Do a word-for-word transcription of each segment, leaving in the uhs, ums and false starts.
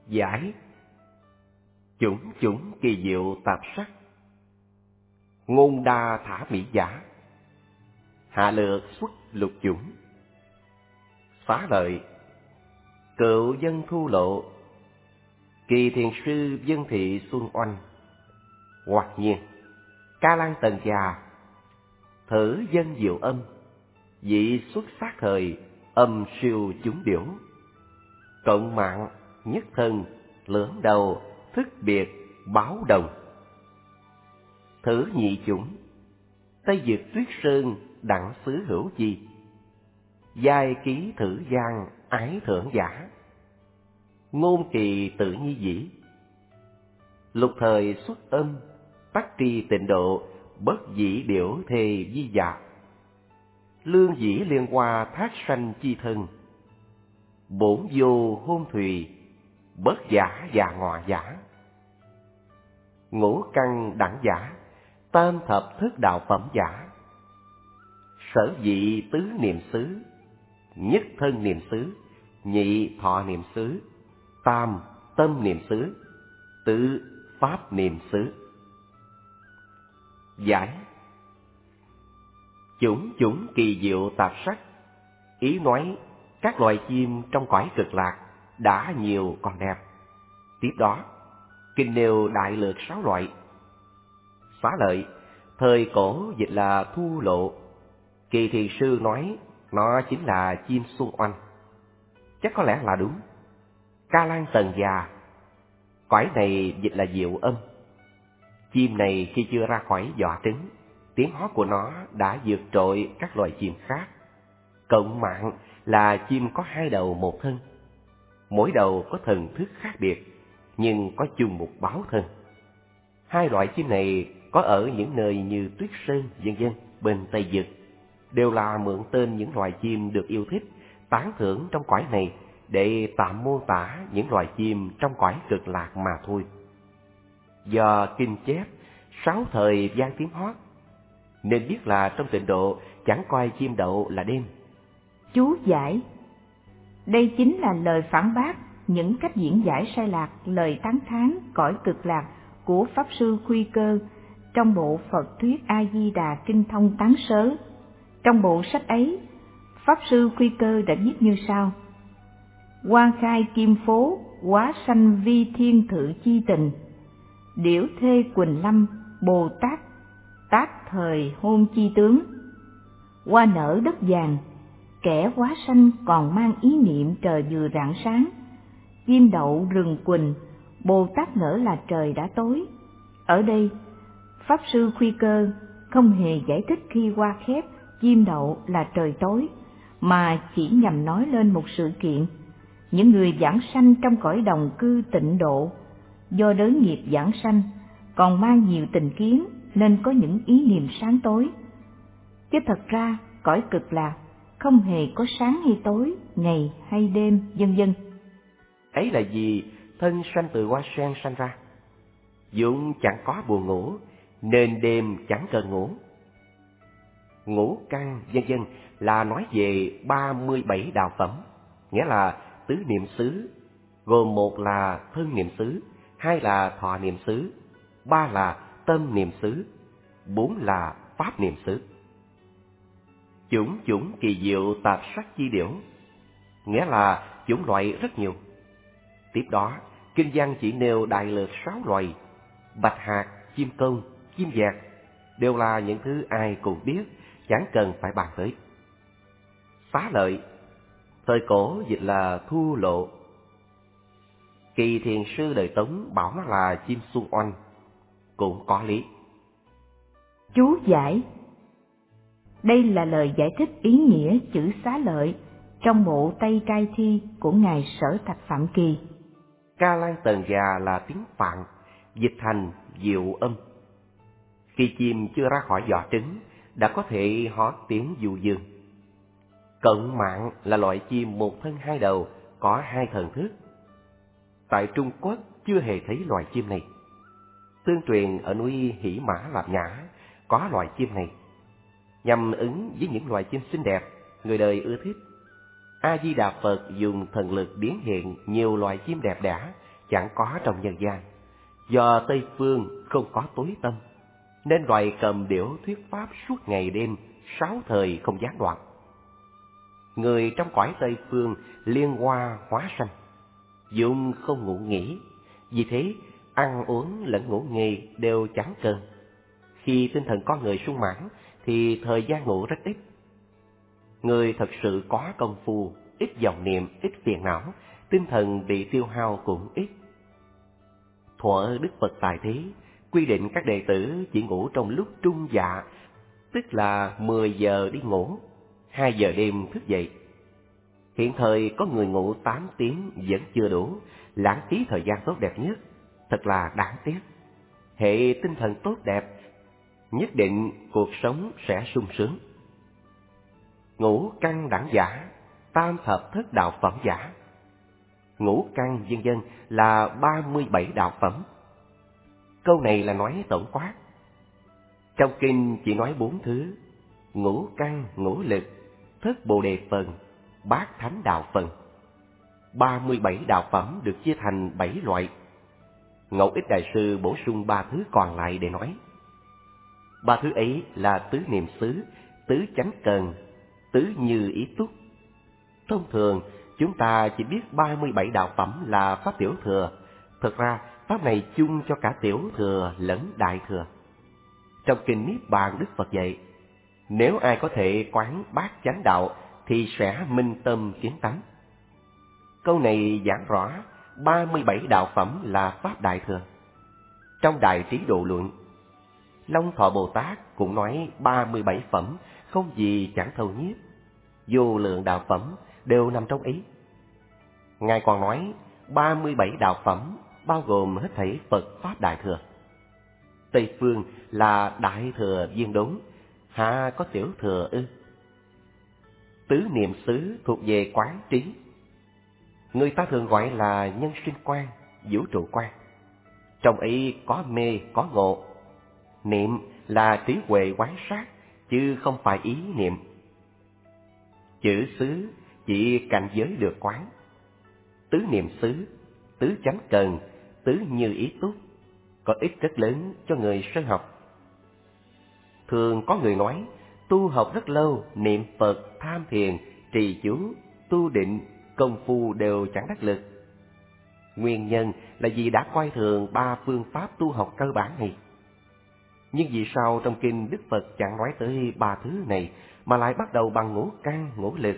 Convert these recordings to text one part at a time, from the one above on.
Giải. Chủng chủng kỳ diệu tạp sắc. Ngôn đa thả mỹ giả. Hạ lược xuất lục chủng. Xá lợi. Cựu dân thu lộ. Kỳ thiền sư dân thị xuân oanh. Hoặc nhiên. Ca lan tần già. Thử dân diệu âm. Dị xuất sát thời. Âm siêu chúng điểu. Cộng mạng. Nhất thân. Lưỡng đầu. Thức biệt. Báo đồng. Thử nhị chủng. Tây Dực tuyết sơn. Đặng xứ hữu chi. Giai ký thử gian. Ái thưởng giả. Ngôn kỳ tự nhi dĩ. Lục thời xuất âm. Tắc tri tịnh độ. Bất dĩ điểu thề di dạ. Lương dĩ liên hoa thác sanh chi thân. Bổn vô hôn thùy. Bất giả già ngọa giả. Ngũ căn đẳng giả. Tam thập thức đạo phẩm giả. Sở dị tứ niệm xứ. Nhất thân niệm xứ. Nhị thọ niệm xứ. Tam tâm niệm xứ. Tứ pháp niệm xứ. Giải. Chủng chủng kỳ diệu tạp sắc. Ý nói các loài chim trong cõi cực lạc đã nhiều còn đẹp. Tiếp đó kinh nêu đại lược sáu loại. Xá lợi. Thời cổ dịch là thu lộ. Kỳ thiền sư nói nó chính là chim xuân oanh. Chắc có lẽ là đúng. Ca lan tần già. Cõi này dịch là diệu âm. Chim này khi chưa ra khỏi vỏ trứng, tiếng hót của nó đã vượt trội các loài chim khác. Cộng mạng là chim có hai đầu một thân. Mỗi đầu có thần thức khác biệt, nhưng có chung một báo thân. Hai loại chim này có ở những nơi như Tuyết Sơn, vân vân bên Tây Dực, đều là mượn tên những loài chim được yêu thích, tán thưởng trong cõi này để tạm mô tả những loài chim trong cõi cực lạc mà thôi. Do kinh chép sáu thời vang tiếng hót, nên biết là trong tịnh độ chẳng coi chim đậu là đêm. Chú giải. Đây chính là lời phản bác những cách diễn giải sai lạc lời tán thán cõi cực lạc của Pháp Sư Khuy Cơ trong bộ Phật Thuyết A-di-đà Kinh Thông Tán Sớ. Trong bộ sách ấy, Pháp Sư Khuy Cơ đã viết như sau: Quan khai kim phố, hóa sanh vi thiên thự chi tình. Điểu thê Quỳnh Lâm, Bồ Tát, tác thời hôn chi tướng. Hoa nở đất vàng, kẻ hóa sanh còn mang ý niệm trời vừa rạng sáng. Chim đậu rừng Quỳnh, Bồ Tát nở là trời đã tối. Ở đây, Pháp Sư Khuy Cơ không hề giải thích khi hoa khép chim đậu là trời tối, mà chỉ nhằm nói lên một sự kiện. Những người giảng sanh trong cõi đồng cư tịnh độ, do đới nghiệp giảng sanh, còn mang nhiều tình kiến nên có những ý niệm sáng tối. Chứ thật ra, cõi cực lạc không hề có sáng hay tối, ngày hay đêm, vân vân. Ấy là vì thân sanh từ hoa sen sanh ra, vốn chẳng có buồn ngủ, nên đêm chẳng cần ngủ. Ngũ căn vân vân là nói về ba mươi bảy đạo phẩm, nghĩa là tứ niệm xứ, gồm một là thân niệm xứ, hai là thọ niệm xứ, ba là tâm niệm xứ, bốn là pháp niệm xứ. Chủng chủng kỳ diệu tạp sắc chi điểu, nghĩa là chủng loại rất nhiều. Tiếp đó, kinh văn chỉ nêu đại lược sáu loài: bạch hạc, chim công, chim dẹt, đều là những thứ ai cũng biết, chẳng cần phải bàn tới. Xá lợi. Thời cổ dịch là thu lộ. Kỳ thiền sư đời Tống bảo nó là chim xuân oanh, cũng có lý. Chú giải. Đây là lời giải thích ý nghĩa chữ xá lợi trong bộ Tây Cai Thi của Ngài Sở Thạch Phạm Kỳ. Ca lan tần già là tiếng Phạn, dịch thành diệu âm. Khi chim chưa ra khỏi vỏ trứng, đã có thể hót tiếng du dương. Cộng mạng là loại chim một thân hai đầu, có hai thần thức. Tại Trung Quốc chưa hề thấy loài chim này. Tương truyền ở núi Hỉ Mã Lạp Nhã có loài chim này. Nhằm ứng với những loài chim xinh đẹp, người đời ưa thích, A Di Đà Phật dùng thần lực biến hiện nhiều loài chim đẹp đẽ chẳng có trong nhân gian. Do Tây Phương không có tối tâm, nên loài cầm điểu thuyết pháp suốt ngày đêm, sáu thời không gián đoạn. Người trong cõi Tây Phương liên hoa hóa sanh, dụng không ngủ nghỉ, vì thế ăn uống lẫn ngủ nghề đều chẳng cần. Khi tinh thần con người sung mãn thì thời gian ngủ rất ít. Người thật sự có công phu, ít vọng niệm, ít phiền não, tinh thần bị tiêu hao cũng ít. Thuở Đức Phật tại thế, quy định các đệ tử chỉ ngủ trong lúc trung dạ, tức là mười giờ đi ngủ, hai giờ đêm thức dậy. Hiện thời có người ngủ tám tiếng vẫn chưa đủ, lãng phí thời gian tốt đẹp nhất, thật là đáng tiếc. Hệ tinh thần tốt đẹp, nhất định cuộc sống sẽ sung sướng. Ngũ căn đẳng giả, tam thập thất đạo phẩm giả. Ngũ căn vân vân là ba mươi bảy đạo phẩm. Câu này là nói tổng quát. Trong kinh chỉ nói bốn thứ: ngũ căn, ngũ lực, thất bồ đề phần, bát thánh đạo phần. ba mươi bảy đạo phẩm được chia thành bảy loại. Ngẫu Ích Đại Sư bổ sung ba thứ còn lại để nói. Ba thứ ấy là tứ niệm xứ, tứ chánh cần, tứ như ý túc. Thông thường, chúng ta chỉ biết ba mươi bảy đạo phẩm là pháp tiểu thừa. Thực ra, pháp này chung cho cả tiểu thừa lẫn đại thừa. Trong kinh Niết Bàn, Đức Phật dạy, nếu ai có thể quán bát chánh đạo thì sẽ minh tâm kiến tánh. Câu này giảng rõ ba mươi bảy đạo phẩm là pháp đại thừa. Trong Đại Trí Độ Luận, Long Thọ Bồ Tát cũng nói ba mươi bảy phẩm không gì chẳng thâu nhiếp, vô lượng đạo phẩm đều nằm trong ý. Ngài còn nói ba mươi bảy đạo phẩm bao gồm hết thảy Phật pháp đại thừa. Tây phương là đại thừa viên đốn, hạ có tiểu thừa ư? Tứ niệm xứ thuộc về quán trí. Người ta thường gọi là nhân sinh quan, vũ trụ quan. Trong ấy có mê, có ngộ. Niệm là trí huệ quán sát, chứ không phải ý niệm. Chữ xứ chỉ cảnh giới được quán. Tứ niệm xứ, tứ chánh cần, tứ như ý túc, có ích rất lớn cho người sơ học. Thường có người nói, tu học rất lâu, niệm Phật, tham thiền, trì chú, tu định, công phu đều chẳng đắc lực. Nguyên nhân là vì đã coi thường ba phương pháp tu học cơ bản này. Nhưng vì sao trong kinh Đức Phật chẳng nói tới ba thứ này mà lại bắt đầu bằng ngũ căn ngũ lực?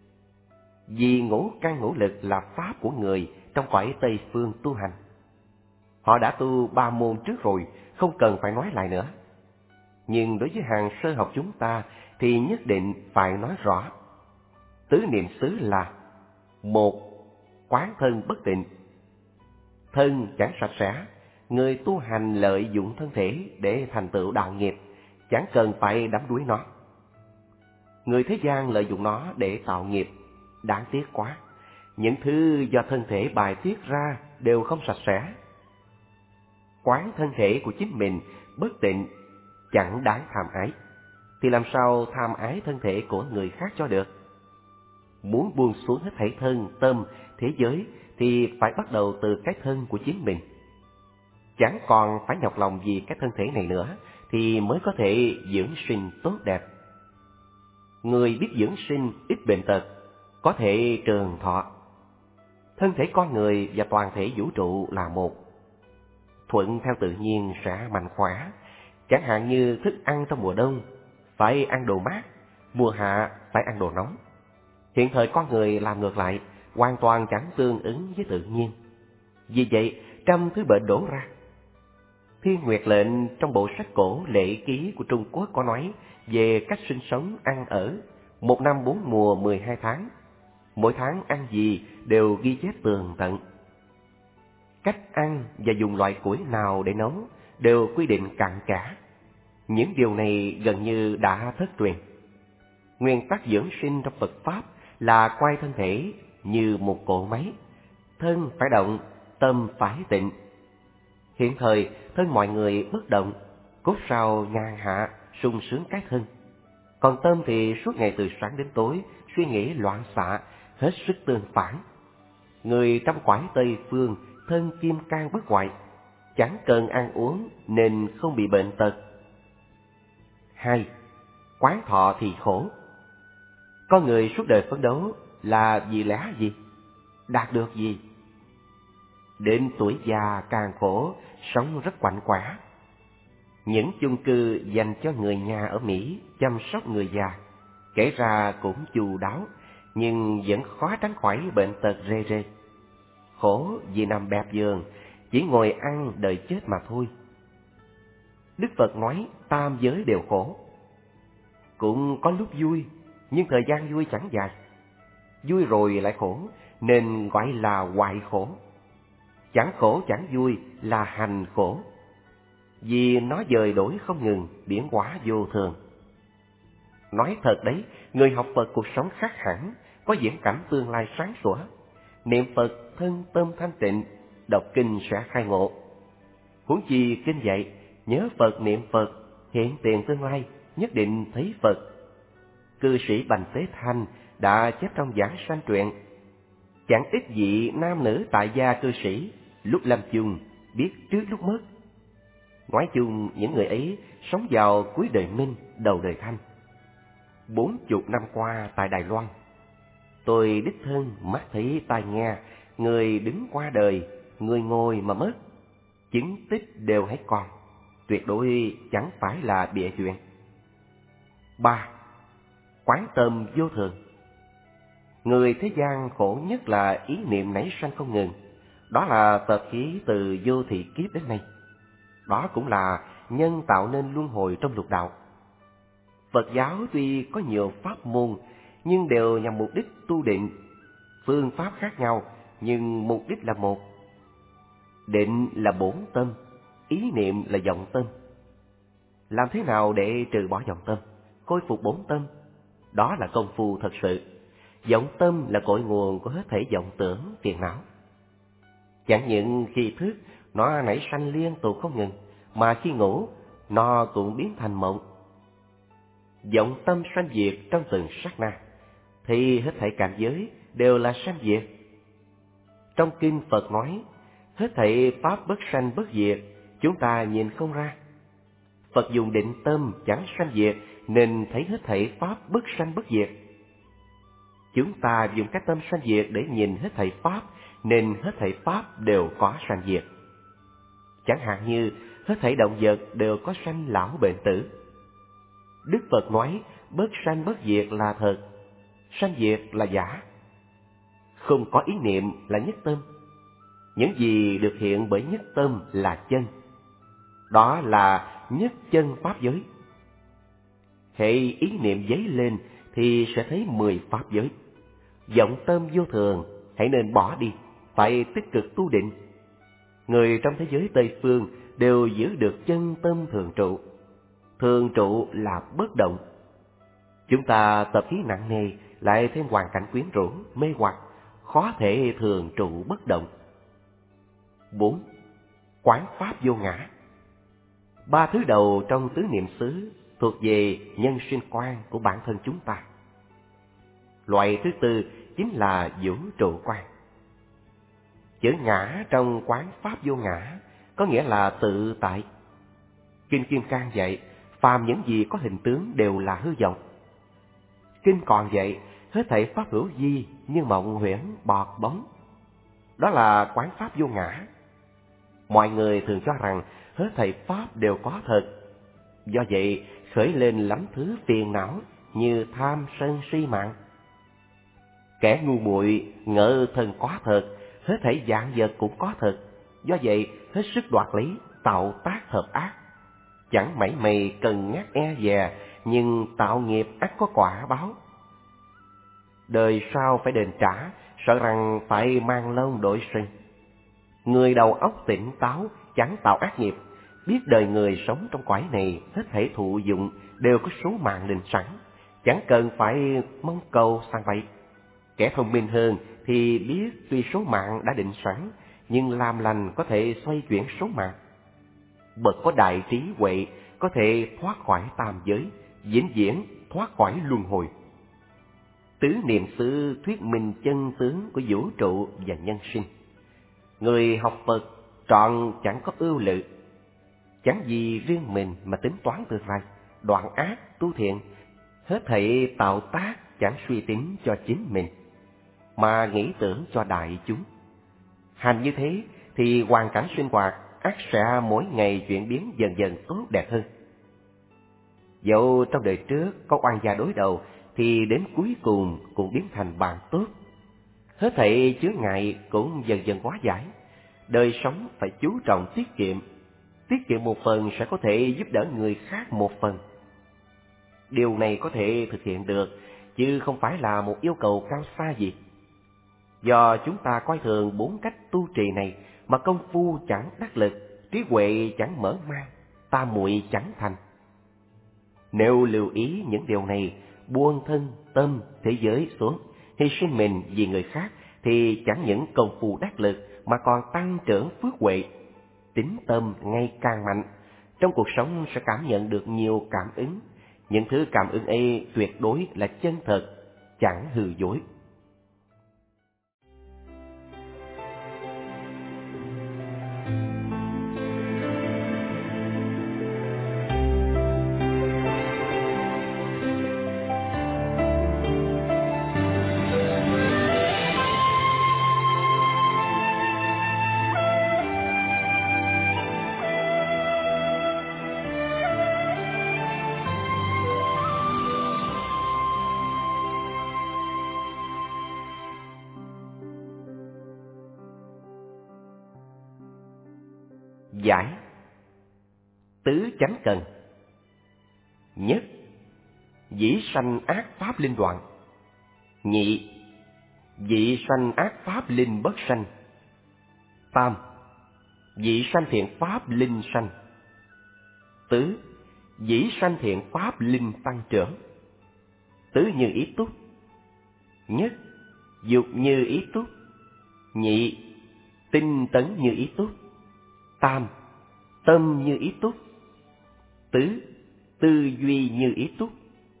Vì ngũ căn ngũ lực là pháp của người trong cõi Tây phương tu hành. Họ đã tu ba môn trước rồi, không cần phải nói lại nữa. Nhưng đối với hàng sơ học chúng ta thì nhất định phải nói rõ. Tứ niệm xứ là: một, quán thân bất tịnh. Thân chẳng sạch sẽ, người tu hành lợi dụng thân thể để thành tựu đạo nghiệp, chẳng cần phải đắm đuối nó. Người thế gian lợi dụng nó để tạo nghiệp, đáng tiếc quá. Những thứ do thân thể bài tiết ra đều không sạch sẽ. Quán thân thể của chính mình bất tịnh, chẳng đáng tham ái, thì làm sao tham ái thân thể của người khác cho được? Muốn buông xuống hết thảy thân, tâm, thế giới thì phải bắt đầu từ cái thân của chính mình. Chẳng còn phải nhọc lòng vì cái thân thể này nữa thì mới có thể dưỡng sinh tốt đẹp. Người biết dưỡng sinh ít bệnh tật, có thể trường thọ. Thân thể con người và toàn thể vũ trụ là một. Thuận theo tự nhiên sẽ mạnh khỏe. Chẳng hạn như thức ăn trong mùa đông phải ăn đồ mát, mùa hạ phải ăn đồ nóng. Hiện thời con người làm ngược lại, hoàn toàn chẳng tương ứng với tự nhiên. Vì vậy, trăm thứ bệnh đổ ra. Thiên Nguyệt Lệnh trong bộ sách cổ Lệ Ký của Trung Quốc có nói về cách sinh sống, ăn ở, một năm bốn mùa mười hai tháng. Mỗi tháng ăn gì đều ghi chép tường tận. Cách ăn và dùng loại củi nào để nấu đều quy định cặn kẽ. Những điều này gần như đã thất truyền. Nguyên tắc dưỡng sinh trong Phật Pháp là coi thân thể như một cỗ máy. Thân phải động, tâm phải tịnh. Hiện thời, thân mọi người bất động, cốt sao nhàn hạ, sung sướng cái thân. Còn tâm thì suốt ngày từ sáng đến tối, suy nghĩ loạn xạ, hết sức tương phản. Người trong cõi Tây Phương thân kim cang bất hoại, chẳng cần ăn uống nên không bị bệnh tật. Hai, quán thọ thì khổ. Con người suốt đời phấn đấu là vì lẽ gì? Đạt được gì? Đến tuổi già càng khổ, sống rất quạnh quẽ. Những chung cư dành cho người nhà ở Mỹ chăm sóc người già, kể ra cũng chu đáo, nhưng vẫn khó tránh khỏi bệnh tật rê rê. Khổ vì nằm bẹp giường, chỉ ngồi ăn đợi chết mà thôi. Đức Phật nói tam giới đều khổ. Cũng có lúc vui, nhưng thời gian vui chẳng dài. Vui rồi lại khổ, nên gọi là hoại khổ. Chẳng khổ chẳng vui là hành khổ, vì nó dời đổi không ngừng, biến hóa vô thường. Nói thật đấy, người học Phật cuộc sống khác hẳn, có viễn cảnh tương lai sáng sủa. Niệm Phật thân tâm thanh tịnh, đọc kinh sẽ khai ngộ. Huống chi kinh dạy, nhớ Phật niệm Phật, hiện tiền tương lai, nhất định thấy Phật. Cư sĩ Bành Tế Thanh đã chép trong Giảng Sanh truyện: chẳng ít vị nam nữ tại gia cư sĩ, lúc lâm chung biết trước lúc mất. Nói chung những người ấy sống vào cuối đời Minh, đầu đời Thanh. Bốn chục năm qua tại Đài Loan, tôi đích thân mắt thấy tai nghe, người đứng qua đời, người ngồi mà mất, chứng tích đều hay còn, tuyệt đối chẳng phải là bịa chuyện. Ba, quán tâm vô thường. Người thế gian khổ nhất là ý niệm nảy sanh không ngừng, đó là tập khí từ vô thị kiếp đến nay. Đó cũng là nhân tạo nên luân hồi trong lục đạo. Phật giáo tuy có nhiều pháp môn, nhưng đều nhằm mục đích tu định. Phương pháp khác nhau, nhưng mục đích là một. Định là bổn tâm, ý niệm là vọng tâm. Làm thế nào để trừ bỏ vọng tâm, khôi phục bổn tâm? Đó là công phu thật sự. Vọng tâm là cội nguồn của hết thảy vọng tưởng, phiền não. Chẳng những khi thức, nó nảy sanh liên tục không ngừng, mà khi ngủ, nó cũng biến thành mộng. Vọng tâm sanh diệt trong từng sát na, thì hết thảy cảnh giới đều là sanh diệt. Trong kinh Phật nói, hết thảy pháp bất sanh bất diệt, chúng ta nhìn không ra. Phật dùng định tâm chẳng sanh diệt, nên thấy hết thảy pháp bất sanh bất diệt. Chúng ta dùng cái tâm sanh diệt để nhìn hết thảy pháp, nên hết thảy pháp đều có sanh diệt. Chẳng hạn như hết thảy động vật đều có sanh lão bệnh tử. Đức Phật nói bất sanh bất diệt là thật, sanh diệt là giả. Không có ý niệm là nhất tâm. Những gì được hiện bởi nhất tâm là chân. Đó là nhất chân pháp giới. Hệ ý niệm dấy lên thì sẽ thấy mười pháp giới. Vọng tâm vô thường, hãy nên bỏ đi, phải tích cực tu định. Người trong thế giới Tây Phương đều giữ được chân tâm thường trụ. Thường trụ là bất động. Chúng ta tập khí nặng nề, lại thêm hoàn cảnh quyến rũ, mê hoặc, khó thể thường trụ bất động. Bốn, quán pháp vô ngã. Ba thứ đầu trong tứ niệm xứ thuộc về nhân sinh quan của bản thân chúng ta. Loại thứ tư chính là vũ trụ quan. Chữ ngã trong quán pháp vô ngã có nghĩa là tự tại. Kinh Kim Cang dạy, phàm những gì có hình tướng đều là hư vọng. Kinh còn dạy, hết thảy pháp hữu vi như mộng huyễn bọt bóng. Đó là quán pháp vô ngã. Mọi người thường cho rằng hết thảy pháp đều có thật. Do vậy khởi lên lắm thứ phiền não như tham sân si mạng. Kẻ ngu muội ngỡ thần có thật, hết thảy vạn vật cũng có thật. Do vậy hết sức đoạt lý, tạo tác hợp ác. Chẳng mảy may cần nhắc e dè, nhưng tạo nghiệp ắt có quả báo. Đời sau phải đền trả, sợ rằng phải mang lông đổi sừng. Người đầu óc tỉnh táo, chẳng tạo ác nghiệp, biết đời người sống trong cõi này hết thảy thụ dụng đều có số mạng định sẵn, chẳng cần phải mong cầu sang vậy. Kẻ thông minh hơn thì biết tuy số mạng đã định sẵn, nhưng làm lành có thể xoay chuyển số mạng. Bậc có đại trí huệ có thể thoát khỏi tam giới, vĩnh viễn thoát khỏi luân hồi. Tứ niệm xứ thuyết minh chân tướng của vũ trụ và nhân sinh. Người học Phật trọn chẳng có ưu lự, chẳng vì riêng mình mà tính toán tương lai, đoạn ác tu thiện, hết thảy tạo tác chẳng suy tính cho chính mình, mà nghĩ tưởng cho đại chúng. Hành như thế thì hoàn cảnh sinh hoạt ắt sẽ mỗi ngày chuyển biến dần dần tốt đẹp hơn. Dẫu trong đời trước có oan gia đối đầu, thì đến cuối cùng cũng biến thành bạn tốt. Hết thảy chướng ngại cũng dần dần hóa giải. Đời sống phải chú trọng tiết kiệm. Tiết kiệm một phần sẽ có thể giúp đỡ người khác một phần. Điều này có thể thực hiện được, chứ không phải là một yêu cầu cao xa gì. Do chúng ta coi thường bốn cách tu trì này mà công phu chẳng đắc lực, trí huệ chẳng mở mang, tam muội chẳng thành. Nếu lưu ý những điều này, buông thân, tâm, thế giới xuống, hy sinh mình vì người khác, thì chẳng những công phu đắc lực mà còn tăng trưởng phước huệ, tín tâm ngày càng mạnh. Trong cuộc sống sẽ cảm nhận được nhiều cảm ứng. Những thứ cảm ứng ấy tuyệt đối là chân thật, chẳng hư dối. Giải. Tứ chánh cần. Nhất, dĩ sanh ác pháp linh đoạn. Nhị, dĩ sanh ác pháp linh bất sanh. Tam, dĩ sanh thiện pháp linh sanh. Tứ, dĩ sanh thiện pháp linh tăng trưởng. Tứ như ý túc. Nhất, dục như ý túc. Nhị, tinh tấn như ý túc. Tam, tâm như ý túc. Tứ, tư duy như ý túc.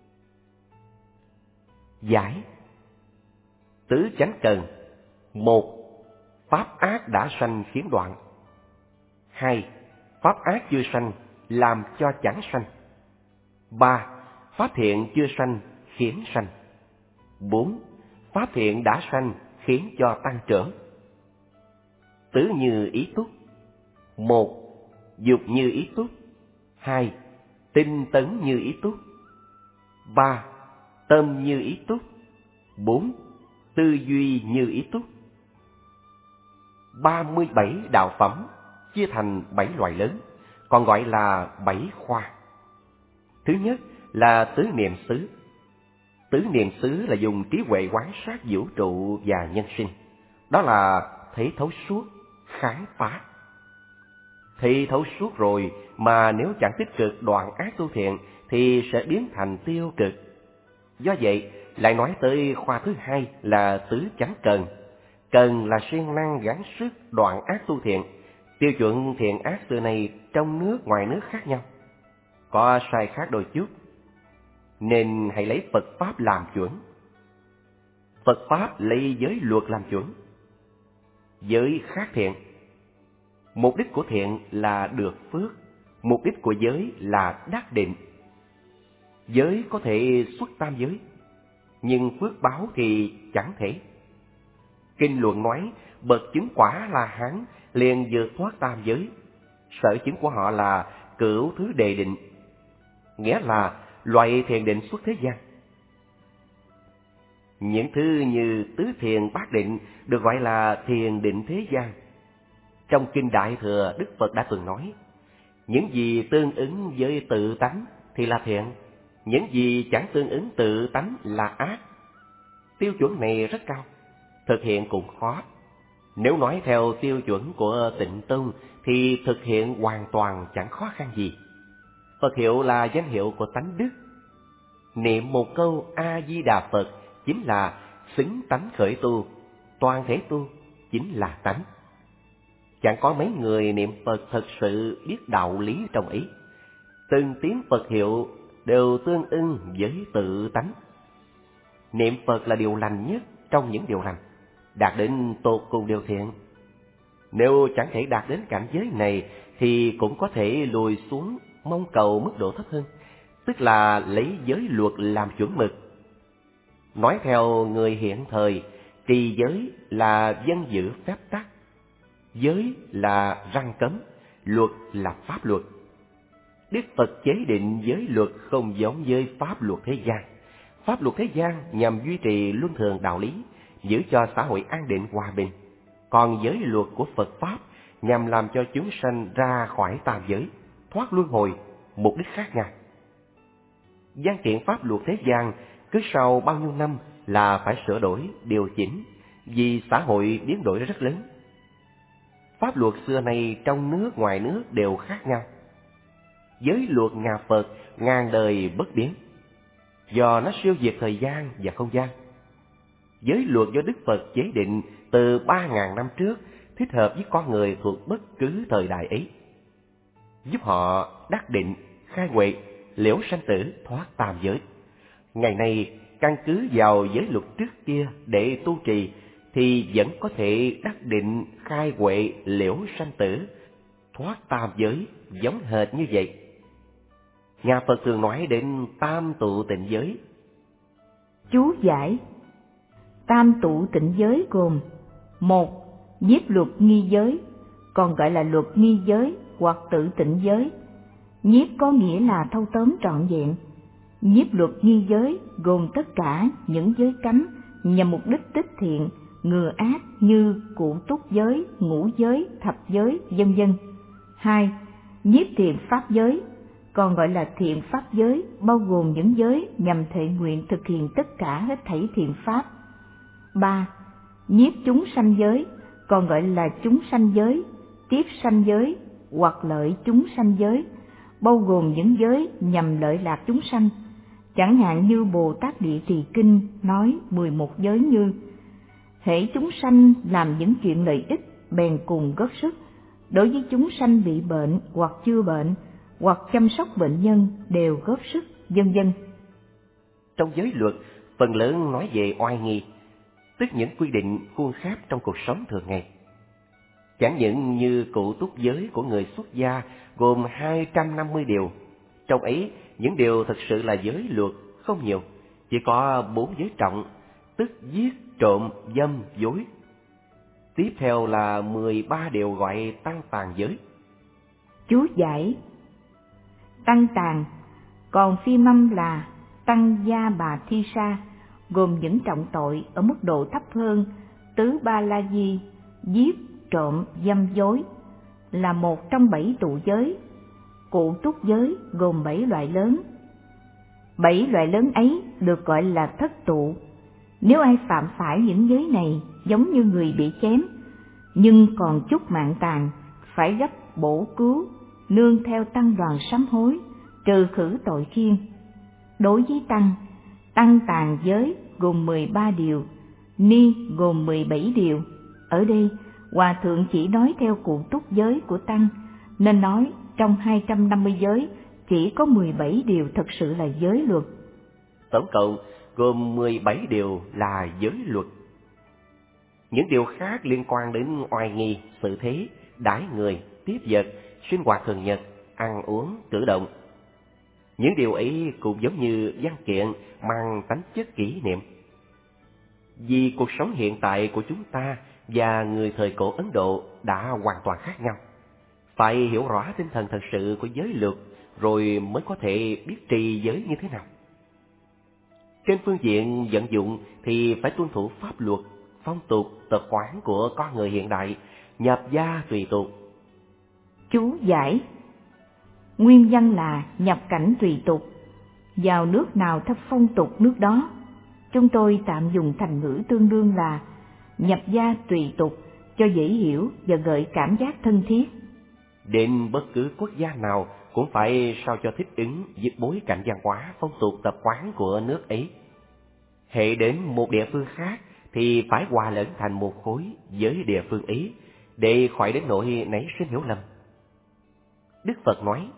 Giải. Tứ chánh cần. Một, pháp ác đã sanh khiến đoạn. Hai, pháp ác chưa sanh làm cho chẳng sanh. Ba, pháp thiện chưa sanh khiến sanh. Bốn, pháp thiện đã sanh khiến cho tăng trưởng. Tứ như ý túc. Một, dục như ý túc. Hai, tinh tấn như ý túc. Ba, tâm như ý túc. Bốn, tư duy như ý túc. Ba mươi bảy đạo phẩm chia thành bảy loại lớn, còn gọi là bảy khoa. Thứ nhất là tứ niệm xứ. Tứ niệm xứ là dùng trí huệ quán sát vũ trụ và nhân sinh. Đó là thấy thấu suốt, khám phá. Thấy thấu suốt rồi mà nếu chẳng tích cực đoạn ác tu thiện thì sẽ biến thành tiêu cực. Do vậy, lại nói tới khoa thứ hai là tứ chánh cần. Cần là siêng năng gắng sức đoạn ác tu thiện. Tiêu chuẩn thiện ác xưa này trong nước ngoài nước khác nhau, có sai khác đôi chút, nên hãy lấy Phật Pháp làm chuẩn. Phật Pháp lấy giới luật làm chuẩn. Giới khác thiện. Mục đích của thiện là được phước, mục đích của giới là đắc định. Giới có thể xuất tam giới, nhưng phước báo thì chẳng thể. Kinh luận nói bậc chứng quả La Hán liền vượt thoát tam giới. Sở chứng của họ là cửu thứ đề định, nghĩa là loại thiền định xuất thế gian. Những thứ như tứ thiền bát định được gọi là thiền định thế gian. Trong Kinh Đại Thừa, Đức Phật đã từng nói, những gì tương ứng với tự tánh thì là thiện, những gì chẳng tương ứng tự tánh là ác. Tiêu chuẩn này rất cao, thực hiện cũng khó. Nếu nói theo tiêu chuẩn của Tịnh Tông thì thực hiện hoàn toàn chẳng khó khăn gì. Phật hiệu là danh hiệu của tánh đức. Niệm một câu A-di-đà Phật chính là xứng tánh khởi tu, toàn thể tu chính là tánh. Chẳng có mấy người niệm Phật thật sự biết đạo lý trong ý. Từng tiếng Phật hiệu đều tương ưng với tự tánh. Niệm Phật là điều lành nhất trong những điều lành, đạt đến tột cùng điều thiện. Nếu chẳng thể đạt đến cảnh giới này thì cũng có thể lùi xuống mong cầu mức độ thấp hơn, tức là lấy giới luật làm chuẩn mực. Nói theo người hiện thời, trì giới là dân giữ phép tắc, giới là răn cấm, luật là pháp luật. Đức Phật chế định giới luật không giống với pháp luật thế gian. Pháp luật thế gian nhằm duy trì luân thường đạo lý, giữ cho xã hội an định hòa bình. Còn giới luật của Phật Pháp nhằm làm cho chúng sanh ra khỏi tam giới, thoát luân hồi, mục đích khác nhau. Văn kiện pháp luật thế gian cứ sau bao nhiêu năm là phải sửa đổi, điều chỉnh, vì xã hội biến đổi rất lớn. Pháp luật xưa nay trong nước ngoài nước đều khác nhau. Giới luật nhà Phật ngàn đời bất biến, do nó siêu việt thời gian và không gian. Giới luật do Đức Phật chế định từ ba ngàn năm trước thích hợp với con người thuộc bất cứ thời đại ấy, giúp họ đắc định, khai huệ, liễu sanh tử, thoát tam giới. Ngày nay căn cứ vào giới luật trước kia để tu trì thì vẫn có thể đắc định, khai huệ, liễu sanh tử, thoát tam giới giống hệt như vậy. Nhà Phật thường nói đến tam tụ tịnh giới. Chú giải: tam tụ tịnh giới gồm: một. Nhiếp luật nghi giới, còn gọi là luật nghi giới hoặc tự tịnh giới. Nhiếp có nghĩa là thâu tóm trọn vẹn. Nhiếp luật nghi giới gồm tất cả những giới cấm nhằm mục đích tích thiện, ngừa ác như cụ túc giới, ngũ giới, thập giới, vân vân. Hai. Nhiếp thiện pháp giới, còn gọi là thiện pháp giới, bao gồm những giới nhằm thệ nguyện thực hiện tất cả hết thảy thiện pháp. Ba. Nhiếp chúng sanh giới, còn gọi là chúng sanh giới, tiếp sanh giới hoặc lợi chúng sanh giới, bao gồm những giới nhằm lợi lạc chúng sanh. Chẳng hạn như Bồ Tát Địa Trì Kinh nói mười một giới như: hễ chúng sanh làm những chuyện lợi ích bèn cùng góp sức, đối với chúng sanh bị bệnh hoặc chưa bệnh, hoặc chăm sóc bệnh nhân đều góp sức, vân vân. Trong giới luật, phần lớn nói về oai nghi, tức những quy định khuôn khép trong cuộc sống thường ngày. Chẳng những như cụ túc giới của người xuất gia gồm hai trăm năm mươi điều, trong ấy những điều thực sự là giới luật không nhiều, chỉ có bốn giới trọng, tức giết, trộm, dâm, dối. Tiếp theo là mười ba điều gọi tăng tàn giới. Chú giải: tăng tàn, còn phi mâm là tăng gia bà thi sa, gồm những trọng tội ở mức độ thấp hơn tứ ba la di, giết, trộm, dâm dối, là một trong bảy tụ giới. Cụ túc giới gồm bảy loại lớn. Bảy loại lớn ấy được gọi là thất tụ. Nếu ai phạm phải những giới này giống như người bị chém, nhưng còn chút mạng tàn, phải gấp bổ cứu, nương theo tăng đoàn sám hối, trừ khử tội khiên. Đối với tăng, tăng tàn giới gồm mười ba điều, ni gồm mười bảy điều. Ở đây, Hòa Thượng chỉ nói theo cụ túc giới của tăng, nên nói trong hai trăm năm mươi giới chỉ có mười bảy điều thật sự là giới luật. Tổng cộng gồm mười bảy điều là giới luật. Những điều khác liên quan đến oai nghi, sự thế, đãi người, tiếp vật, sinh hoạt thường nhật, ăn uống, cử động. Những điều ấy cũng giống như văn kiện mang tánh chất kỷ niệm. Vì cuộc sống hiện tại của chúng ta và người thời cổ Ấn Độ đã hoàn toàn khác nhau. Phải hiểu rõ tinh thần thật sự của giới luật rồi mới có thể biết trì giới như thế nào. Trên phương diện vận dụng thì phải tuân thủ pháp luật, phong tục, tập quán của con người hiện đại, nhập gia tùy tục. Chú giải: nguyên văn là nhập cảnh tùy tục, vào nước nào theo phong tục nước đó. Chúng tôi tạm dùng thành ngữ tương đương là nhập gia tùy tục cho dễ hiểu và gợi cảm giác thân thiết. Đến bất cứ quốc gia nào cũng phải sao cho thích ứng với bối cảnh văn hóa, phong tục tập quán của nước ấy. Hệ đến một địa phương khác thì phải hòa lẫn thành một khối với địa phương ấy, để khỏi đến nỗi nảy sinh hiểu lầm. Đức Phật nói: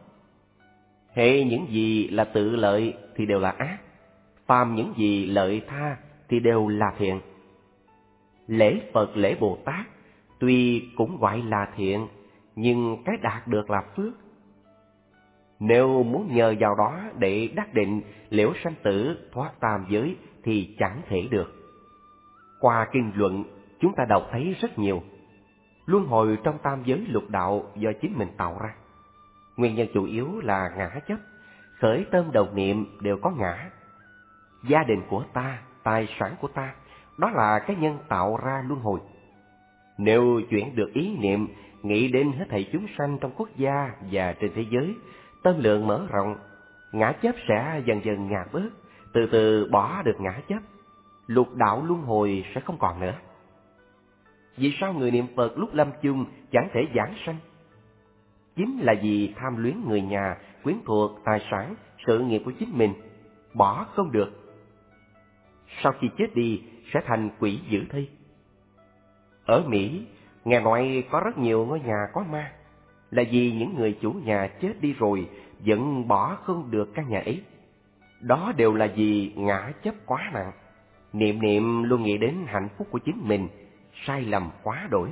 hệ những gì là tự lợi thì đều là ác, phàm những gì lợi tha thì đều là thiện. Lễ Phật, lễ Bồ Tát tuy cũng gọi là thiện, nhưng cái đạt được là phước. Nếu muốn nhờ vào đó để đắc định liễu sanh tử thoát tam giới thì chẳng thể được. Qua kinh luận, chúng ta đọc thấy rất nhiều. Luân hồi trong tam giới lục đạo do chính mình tạo ra. Nguyên nhân chủ yếu là ngã chấp, khởi tâm đồng niệm đều có ngã. Gia đình của ta, tài sản của ta, đó là cái nhân tạo ra luân hồi. Nếu chuyển được ý niệm, nghĩ đến hết thảy chúng sanh trong quốc gia và trên thế giới, tâm lượng mở rộng, ngã chấp sẽ dần dần nhạt bớt, từ từ bỏ được ngã chấp, lục đạo luân hồi sẽ không còn nữa. Vì sao người niệm Phật lúc lâm chung chẳng thể giảng sanh? Chính là vì tham luyến người nhà, quyến thuộc, tài sản, sự nghiệp của chính mình, bỏ không được. Sau khi chết đi sẽ thành quỷ dữ thây. Ở Mỹ, nghe nói có rất nhiều ngôi nhà có ma, là vì những người chủ nhà chết đi rồi vẫn bỏ không được căn nhà ấy. Đó đều là vì ngã chấp quá nặng, niệm niệm luôn nghĩ đến hạnh phúc của chính mình, sai lầm quá đổi.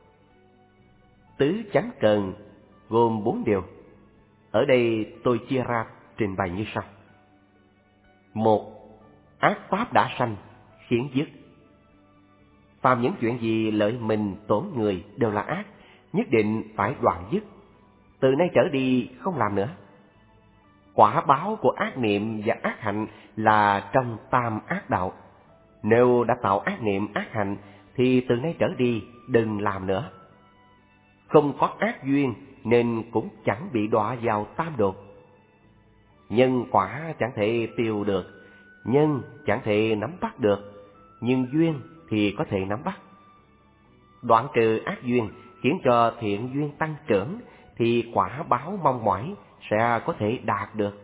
Tứ chánh cần gồm bốn điều. Ở đây tôi chia ra trình bày như sau. Một, ác pháp đã sanh, khiến dứt. Phàm những chuyện gì lợi mình tổn người đều là ác, nhất định phải đoạn dứt. Từ nay trở đi không làm nữa. Quả báo của ác niệm và ác hạnh là trong tam ác đạo. Nếu đã tạo ác niệm ác hạnh thì từ nay trở đi đừng làm nữa. Không có ác duyên nên cũng chẳng bị đọa vào tam đồ. Nhân quả chẳng thể tiêu được, nhân chẳng thể nắm bắt được, nhưng duyên thì có thể nắm bắt. Đoạn trừ ác duyên khiến cho thiện duyên tăng trưởng thì quả báo mong mỏi sẽ có thể đạt được.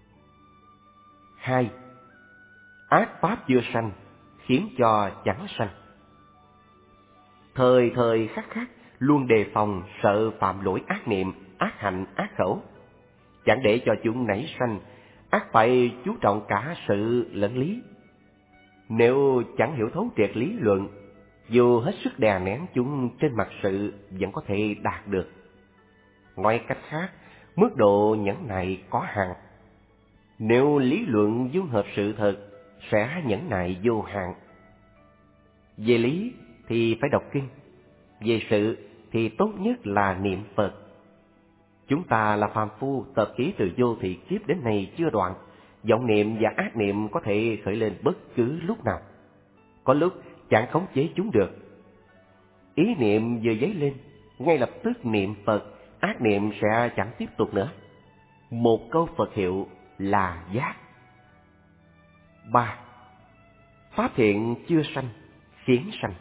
Hai, ác pháp chưa sanh khiến cho chẳng sanh. Thời thời khắc khắc luôn đề phòng sợ phạm lỗi ác niệm, ác hạnh, ác khẩu. Chẳng để cho chúng nảy sanh, ác phải chú trọng cả sự lẫn lý. Nếu chẳng hiểu thấu triệt lý luận, dù hết sức đè nén chúng trên mặt sự vẫn có thể đạt được. Nói cách khác, mức độ nhẫn nại có hạn. Nếu lý luận dung hợp sự thật, sẽ nhẫn nại vô hạn. Về lý thì phải đọc kinh, về sự thì tốt nhất là niệm Phật. Chúng ta là phàm phu, tập khí từ vô thị kiếp đến nay chưa đoạn, vọng niệm và ác niệm có thể khởi lên bất cứ lúc nào. Có lúc chẳng khống chế chúng được. Ý niệm vừa dấy lên, ngay lập tức niệm Phật, ác niệm sẽ chẳng tiếp tục nữa. Một câu Phật hiệu là giác. Ba, pháp thiện chưa sanh, khiến sanh.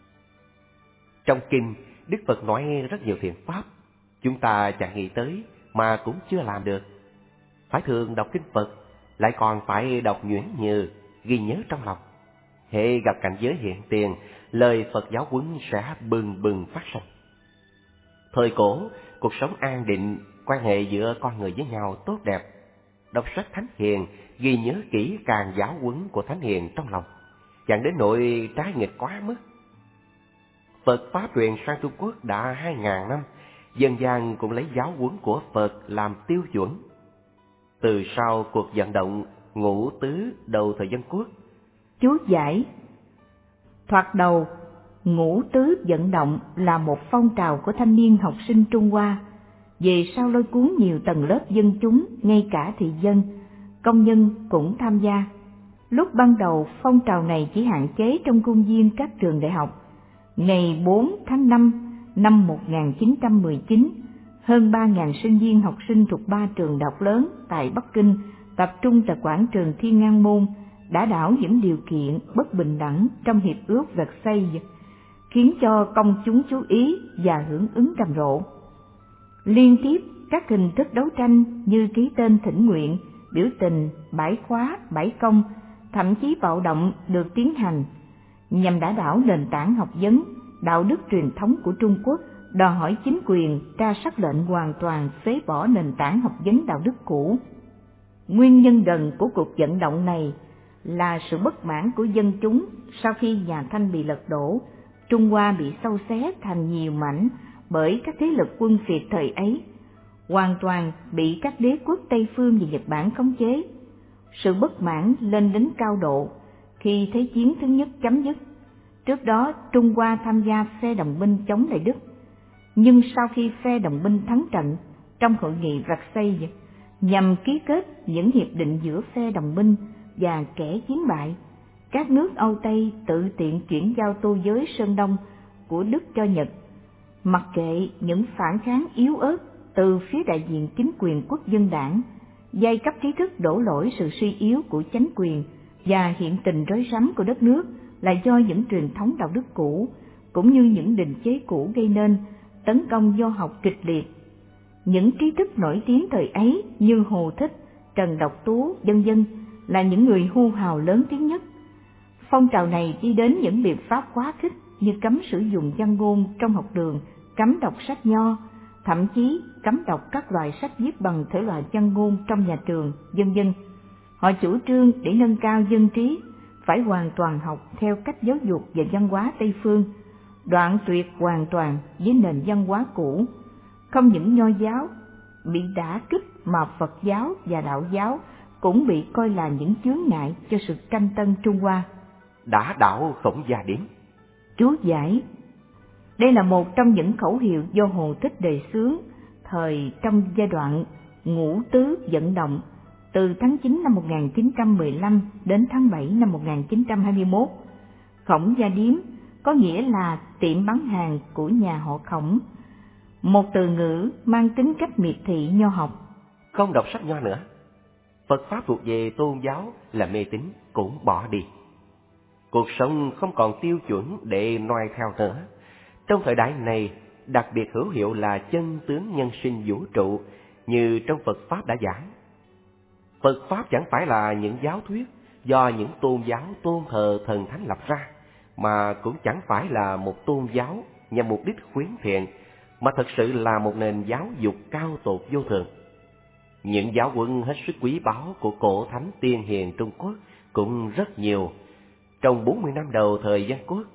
Trong kinh, Đức Phật nói rất nhiều thiện pháp, chúng ta chẳng nghĩ tới mà cũng chưa làm được. Phải thường đọc kinh Phật, lại còn phải đọc nhuyễn nhừ, ghi nhớ trong lòng. Hễ gặp cảnh giới hiện tiền, lời Phật giáo huấn sẽ bừng bừng phát sanh. Thời cổ, cuộc sống an định, quan hệ giữa con người với nhau tốt đẹp. Đọc sách Thánh Hiền, ghi nhớ kỹ càng giáo huấn của Thánh Hiền trong lòng, chẳng đến nỗi trái nghịch quá mức. Phật Pháp truyền sang Trung Quốc đã hai ngàn năm, dân gian cũng lấy giáo huấn của Phật làm tiêu chuẩn. Từ sau cuộc vận động ngũ tứ đầu thời dân quốc. Chú giải: thoạt đầu, ngũ tứ vận động là một phong trào của thanh niên học sinh Trung Hoa, về sau lôi cuốn nhiều tầng lớp dân chúng, ngay cả thị dân, công nhân cũng tham gia. Lúc ban đầu, phong trào này chỉ hạn chế trong khuôn viên các trường đại học. Ngày bốn tháng năm năm một nghìn chín trăm mười chín, hơn ba nghìn sinh viên học sinh thuộc ba trường đại học lớn tại Bắc Kinh tập trung tại quảng trường Thiên An Môn, đã đảo những điều kiện bất bình đẳng trong hiệp ước Versailles, khiến cho công chúng chú ý và hưởng ứng rầm rộ. Liên tiếp các hình thức đấu tranh như ký tên thỉnh nguyện, biểu tình, bãi khóa, bãi công, thậm chí bạo động được tiến hành nhằm đả đảo nền tảng học vấn, đạo đức truyền thống của Trung Quốc, đòi hỏi chính quyền ra sắc lệnh hoàn toàn phế bỏ nền tảng học vấn đạo đức cũ. Nguyên nhân gần của cuộc vận động này là sự bất mãn của dân chúng sau khi nhà Thanh bị lật đổ, Trung Hoa bị xâu xé thành nhiều mảnh bởi các thế lực quân Việt thời ấy, hoàn toàn bị các đế quốc Tây Phương và Nhật Bản khống chế. Sự bất mãn lên đến cao độ khi Thế chiến thứ nhất chấm dứt. Trước đó, Trung Hoa tham gia phe đồng minh chống lại Đức, nhưng sau khi phe đồng minh thắng trận trong hội nghị Versailles nhằm ký kết những hiệp định giữa phe đồng minh và kẻ chiến bại, các nước Âu Tây tự tiện chuyển giao tô giới Sơn Đông của Đức cho Nhật, mặc kệ những phản kháng yếu ớt từ phía đại diện chính quyền quốc dân đảng. Giai cấp trí thức đổ lỗi sự suy yếu của chính quyền và hiện tình rối rắm của đất nước là do những truyền thống đạo đức cũ cũng như những định chế cũ gây nên, tấn công do học kịch liệt. Những trí thức nổi tiếng thời ấy như Hồ Thích, Trần Độc Tú, vân vân là những người hô hào lớn tiếng nhất. Phong trào này đi đến những biện pháp quá khích như cấm sử dụng văn ngôn trong học đường, cấm đọc sách nho, thậm chí cấm đọc các loại sách viết bằng thể loại văn ngôn trong nhà trường, vân vân. Họ chủ trương để nâng cao dân trí phải hoàn toàn học theo cách giáo dục và văn hóa Tây phương, đoạn tuyệt hoàn toàn với nền văn hóa cũ. Không những Nho giáo bị đả kích mà Phật giáo và Đạo giáo cũng bị coi là những chướng ngại cho sự tranh tân Trung Hoa. Đả đảo Khổng Gia Điếm. Chú giải. Đây là một trong những khẩu hiệu do Hồ Thích đề xướng thời trong giai đoạn ngũ tứ vận động từ tháng chín năm một nghìn chín trăm mười lăm đến tháng bảy năm một nghìn chín trăm hai mươi mốt. Khổng Gia Điếm có nghĩa là tiệm bán hàng của nhà họ Khổng, một từ ngữ mang tính cách miệt thị nho học. Không đọc sách nho nữa, Phật pháp thuộc về tôn giáo là mê tín cũng bỏ đi. Cuộc sống không còn tiêu chuẩn để noi theo nữa. Trong thời đại này, đặc biệt hữu hiệu là chân tướng nhân sinh vũ trụ như trong Phật pháp đã giảng. Phật pháp chẳng phải là những giáo thuyết do những tôn giáo tôn thờ thần thánh lập ra, mà cũng chẳng phải là một tôn giáo nhằm mục đích khuyến thiện, mà thật sự là một nền giáo dục cao tột vô thường. Những giáo huấn hết sức quý báu của cổ thánh tiên hiền Trung Quốc cũng rất nhiều. Trong bốn mươi năm đầu thời Dân Quốc,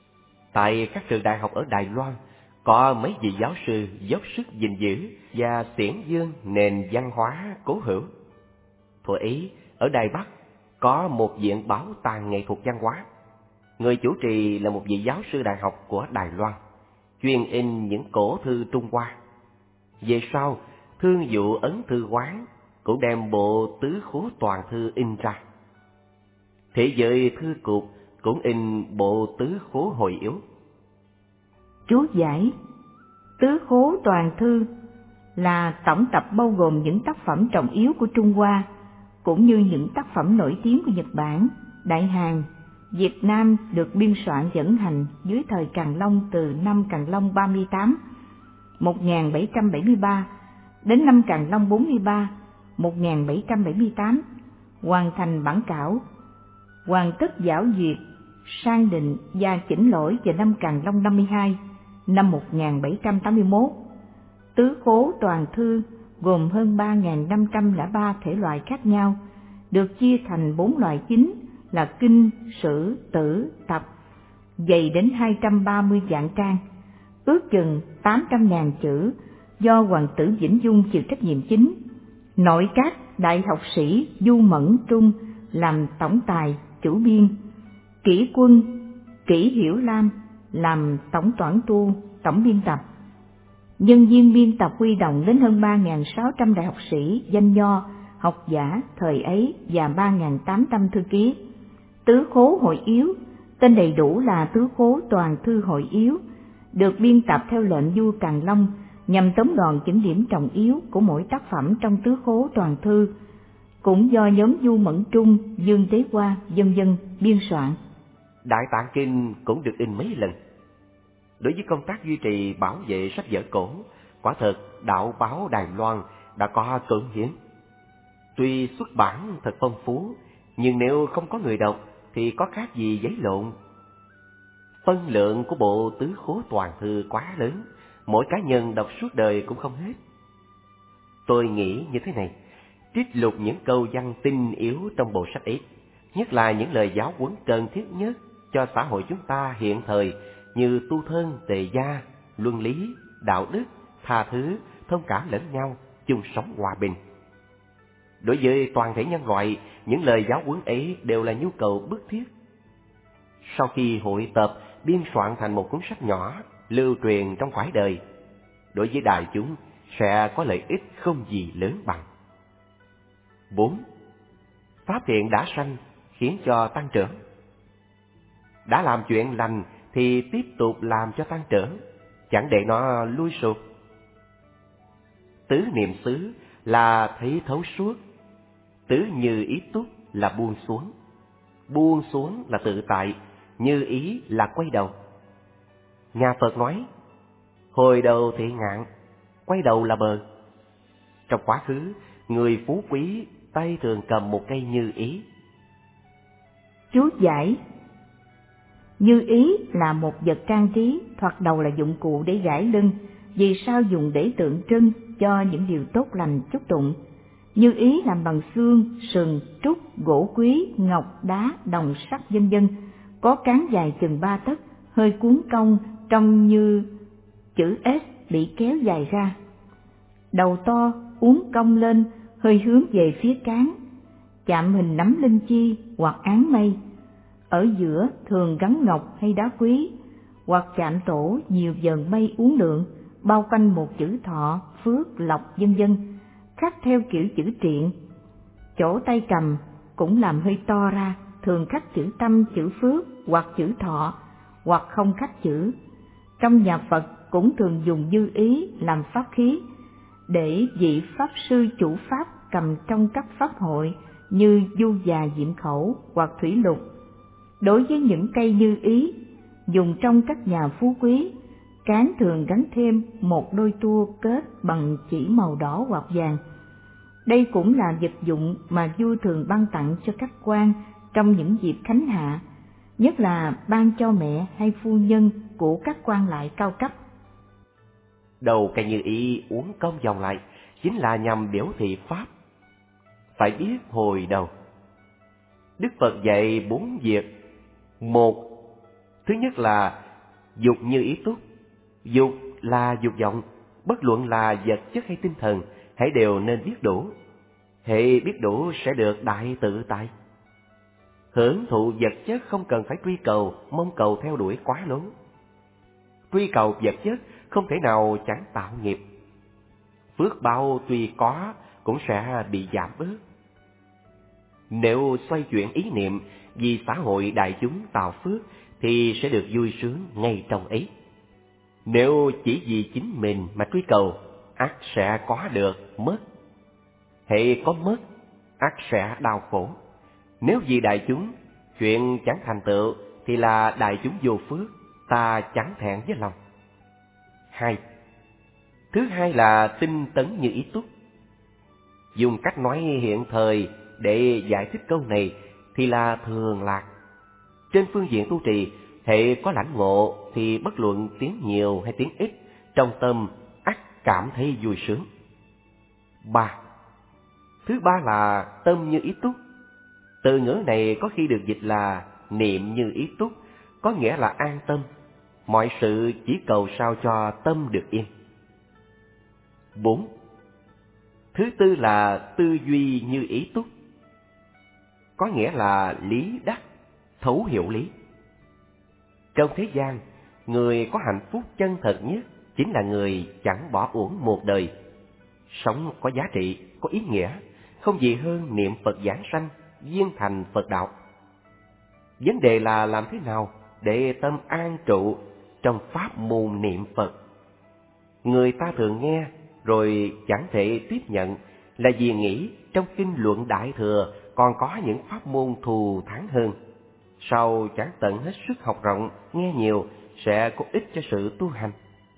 tại các trường đại học ở Đài Loan, có mấy vị giáo sư dốc sức gìn giữ và xiển dương nền văn hóa cố hữu. Thuở ấy, ở Đài Bắc có một viện bảo tàng nghệ thuật văn hóa. Người chủ trì là một vị giáo sư đại học của Đài Loan, chuyên in những cổ thư Trung Hoa. Về sau, thương vụ Ấn Thư Quán cũng đem bộ Tứ Khố Toàn Thư in ra. Thế giới thư cục cũng in bộ Tứ Khố Hội Yếu. Chú giải. Tứ Khố Toàn Thư là tổng tập bao gồm những tác phẩm trọng yếu của Trung Hoa, cũng như những tác phẩm nổi tiếng của Nhật Bản, Đại Hàn, Việt Nam, được biên soạn dẫn hành dưới thời Càn Long từ năm Càn Long ba mươi tám, một nghìn bảy trăm bảy mươi ba đến năm Càn Long bốn mươi ba, một nghìn bảy trăm bảy mươi tám, hoàn thành bản cảo, hoàn tất giáo duyệt, sang định và chỉnh lỗi vào năm Càn Long năm mươi hai, năm một nghìn bảy trăm tám mươi mốt. Tứ Khố Toàn Thư gồm hơn ba nghìn năm trăm lẻ ba thể loại khác nhau, được chia thành bốn loại chính là kinh, sử, tử, tập, dày đến hai trăm ba mươi vạn trang, ước chừng tám trăm nghìn chữ, do Hoàng tử Vĩnh Dung chịu trách nhiệm chính. Nội các đại học sĩ Du Mẫn Trung làm tổng tài chủ biên, Kỷ Quân, Kỷ Hiểu Lam làm tổng toản tu, tổng biên tập. Nhân viên biên tập huy động đến hơn ba nghìn sáu trăm đại học sĩ, danh nho, học giả thời ấy và ba nghìn tám trăm thư ký. Tứ Khố Hội Yếu, tên đầy đủ là Tứ Khố Toàn Thư Hội Yếu, được biên tập theo lệnh vua Càn Long nhằm tóm gọn những điểm trọng yếu của mỗi tác phẩm trong Tứ Khố Toàn Thư, cũng do nhóm Du Mẫn Trung, Dương Tế Hoa, vân vân biên soạn. Đại Tạng Kinh cũng được in mấy lần. Đối với công tác duy trì bảo vệ sách vở cổ, quả thật Đạo báo Đài Loan đã có cống hiến. Tuy xuất bản thật phong phú, nhưng nếu không có người đọc thì có khác gì giấy lộn. Phân lượng của bộ Tứ Khố Toàn Thư quá lớn, mỗi cá nhân đọc suốt đời cũng không hết. Tôi nghĩ như thế này, trích lục những câu văn tinh yếu trong bộ sách ấy, nhất là những lời giáo huấn cần thiết nhất cho xã hội chúng ta hiện thời, như tu thân, tề gia, luân lý, đạo đức, tha thứ, thông cảm lẫn nhau, chung sống hòa bình. Đối với toàn thể nhân loại, những lời giáo huấn ấy đều là nhu cầu bức thiết. Sau khi hội tập, biên soạn thành một cuốn sách nhỏ, lưu truyền trong cõi đời, đối với đại chúng sẽ có lợi ích không gì lớn bằng. Bốn. Pháp thiện đã sanh khiến cho tăng trưởng. Đã làm chuyện lành thì tiếp tục làm cho tăng trưởng, chẳng để nó lui sụp. Tứ niệm xứ là thấy thấu suốt, tứ như ý túc là buông xuống. Buông xuống là tự tại, như ý là quay đầu. Nhà Phật nói, hồi đầu thị ngạn, quay đầu là bờ. Trong quá khứ, người phú quý tay thường cầm một cây như ý. Chú giải: như ý là một vật trang trí, thoạt đầu là dụng cụ để gãi lưng, vì sao dùng để tượng trưng cho những điều tốt lành chúc tụng. Như ý làm bằng xương, sừng, trúc, gỗ quý, ngọc, đá, đồng, sắt vân vân, có cán dài chừng ba tấc, hơi cuốn cong, trông như chữ S bị kéo dài ra. Đầu to, uốn cong lên, hơi hướng về phía cán, chạm hình nắm linh chi hoặc án mây. Ở giữa thường gắn ngọc hay đá quý, hoặc chạm tổ nhiều dần mây uốn lượn, bao quanh một chữ thọ, phước, lộc vân vân, khắc theo kiểu chữ triện. Chỗ tay cầm cũng làm hơi to ra, thường khắc chữ tâm, chữ phước hoặc chữ thọ, hoặc không khắc chữ. Trong nhà Phật cũng thường dùng như ý làm pháp khí, để vị pháp sư chủ pháp cầm trong các pháp hội như du già diệm khẩu hoặc thủy lục. Đối với những cây như ý dùng trong các nhà phú quý, cán thường gắn thêm một đôi tua kết bằng chỉ màu đỏ hoặc vàng. Đây cũng là vật dụng mà vua thường ban tặng cho các quan trong những dịp khánh hạ, nhất là ban cho mẹ hay phu nhân của các quan lại cao cấp. Đầu cây như ý uốn cong vòng lại chính là nhằm biểu thị pháp. Phải biết hồi đầu. Đức Phật dạy bốn việc. Một, thứ nhất là dục như ý túc. Dục là dục vọng, bất luận là vật chất hay tinh thần, hãy đều nên biết đủ. Hễ biết đủ sẽ được đại tự tại. Hưởng thụ vật chất không cần phải truy cầu, mong cầu theo đuổi quá lớn. Truy cầu vật chất không thể nào chẳng tạo nghiệp. Phước báo tuy có cũng sẽ bị giảm bớt. Nếu xoay chuyển ý niệm vì xã hội đại chúng tạo phước thì sẽ được vui sướng ngay trong ấy. Nếu chỉ vì chính mình mà truy cầu, ắt sẽ có được mất. Hễ có mất, ắt sẽ đau khổ. Nếu vì đại chúng, chuyện chẳng thành tựu thì là đại chúng vô phước, ta chẳng thẹn với lòng. Hai. Thứ hai là tinh tấn như ý túc. Dùng cách nói hiện thời để giải thích câu này thì là thường lạc. Trên phương diện tu trì, hệ có lãnh ngộ thì bất luận tiếng nhiều hay tiếng ít, trong tâm ắt cảm thấy vui sướng. Ba. Thứ ba là tâm như ý túc. Từ ngữ này có khi được dịch là niệm như ý túc, có nghĩa là an tâm. Mọi sự chỉ cầu sao cho tâm được yên. Bốn. Thứ tư là tư duy như ý túc, có nghĩa là lý đắc, thấu hiểu lý. Trong thế gian, người có hạnh phúc chân thật nhất chính là người chẳng bỏ uổng một đời. Sống có giá trị, có ý nghĩa, không gì hơn niệm Phật giảng sanh, viên thành Phật đạo. Vấn đề là làm thế nào để tâm an trụ trong pháp môn niệm Phật. Người ta thường nghe rồi chẳng thể tiếp nhận là vì nghĩ trong kinh luận Đại Thừa còn có những pháp môn thù thắng hơn. Sau chẳng tận hết sức học rộng, nghe nhiều sẽ có ích cho sự tu hành.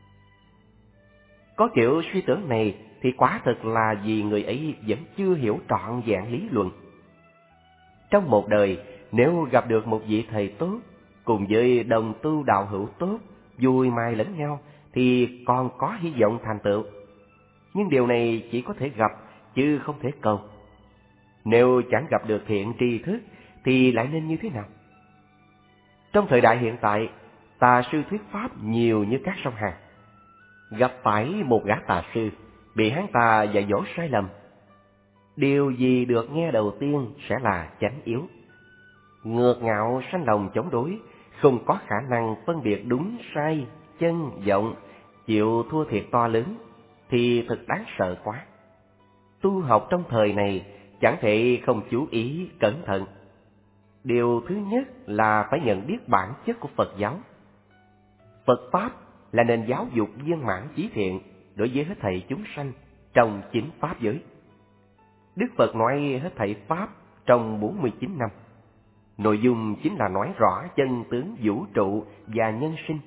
Có kiểu suy tưởng này thì quả thực là vì người ấy vẫn chưa hiểu trọn vẹn lý luận. Trong một đời, nếu gặp được một vị thầy tốt, cùng với đồng tu đạo hữu tốt, vui mai lẫn nhau, thì còn có hy vọng thành tựu. Nhưng điều này chỉ có thể gặp, chứ không thể cầu. Nếu chẳng gặp được thiện tri thức, thì lại nên như thế nào? Trong thời đại hiện tại, Tà sư thuyết pháp nhiều như các sông Hàn. Gặp phải một gã tà sư, bị hắn ta dạy dỗ sai lầm. Điều gì được nghe đầu tiên sẽ là chánh yếu. Ngược ngạo sanh lòng chống đối, không có khả năng phân biệt đúng sai, chân vọng, chịu thua thiệt to lớn, thì thật đáng sợ quá. Tu học trong thời này chẳng thể không chú ý cẩn thận. Điều thứ nhất là phải nhận biết bản chất của Phật giáo. Phật Pháp là nền giáo dục viên mãn chí thiện đối với hết thảy chúng sanh trong chính Pháp giới. Đức Phật nói hết thảy Pháp trong bốn mươi chín năm. Nội dung chính là nói rõ chân tướng vũ trụ và nhân sinh.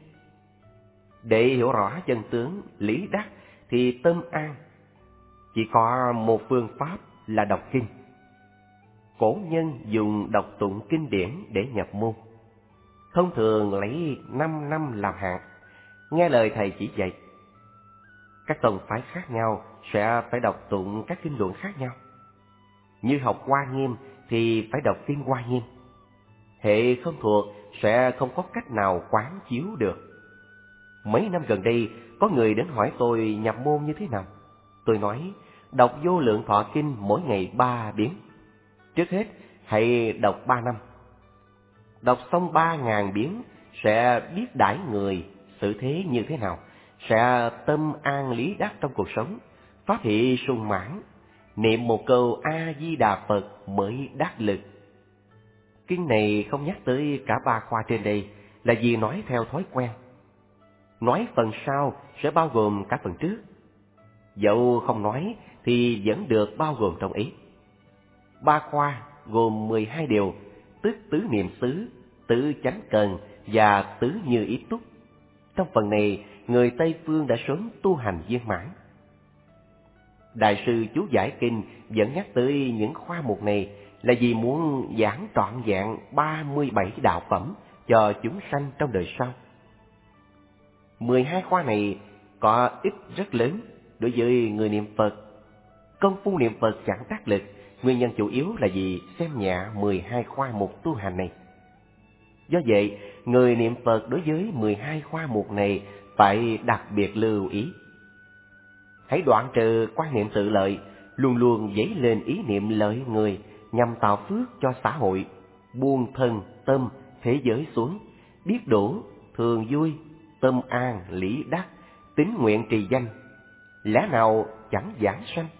Để hiểu rõ chân tướng lý đắc thì tâm an. Chỉ có một phương pháp là đọc kinh. Cổ nhân dùng đọc tụng kinh điển để nhập môn. Thông thường lấy năm năm làm hạn, nghe lời thầy chỉ dạy. Các tông phái khác nhau sẽ phải đọc tụng các kinh luận khác nhau. Như học Hoa Nghiêm thì phải đọc kinh Hoa Nghiêm. Hệ không thuộc sẽ không có cách nào quán chiếu được. Mấy năm gần đây có người đến hỏi tôi nhập môn như thế nào. Tôi nói đọc Vô Lượng Thọ Kinh mỗi ngày ba biến. Trước hết hãy đọc ba năm. Đọc xong ba ngàn biến sẽ biết đãi người, xử thế như thế nào, sẽ tâm an lý đắc trong cuộc sống, pháp hỷ sung mãn, niệm một câu A Di Đà Phật mới đắc lực. Kinh này không nhắc tới cả ba khoa trên đây là vì nói theo thói quen. Nói phần sau sẽ bao gồm cả phần trước. Dẫu không nói thì vẫn được bao gồm trong ý. Ba khoa gồm mười hai điều, tức tứ niệm xứ, tứ chánh cần và tứ như ý túc. Trong phần này, người Tây Phương đã sớm tu hành viên mãn. Đại sư chú giải kinh vẫn nhắc tới những khoa mục này là vì muốn giảng trọn vẹn ba mươi bảy đạo phẩm cho chúng sanh trong đời sau. mười hai khoa này có ích rất lớn đối với người niệm Phật. Công phu niệm Phật chẳng tác lực, nguyên nhân chủ yếu là vì xem nhẹ mười hai khoa mục tu hành này. Do vậy, người niệm Phật đối với mười hai khoa mục này phải đặc biệt lưu ý. Hãy đoạn trừ quan niệm tự lợi, luôn luôn dấy lên ý niệm lợi người nhằm tạo phước cho xã hội, buông thân, tâm, thế giới xuống, biết đủ, thường vui, tâm an, lý đắc, tín nguyện trì danh. Lẽ nào chẳng giảng sanh?